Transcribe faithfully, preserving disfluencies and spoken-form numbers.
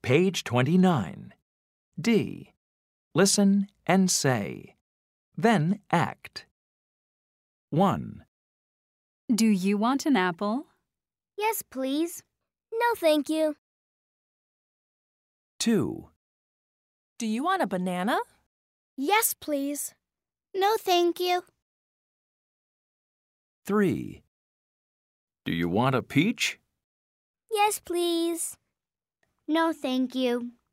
Page twenty-nine. D. Listen and say. Then act. one. Do you want an apple? Yes, please. No, thank you. two. Do you want a banana? Yes, please. No, thank you. three. Do you want a peach? Yes, please. No, thank you.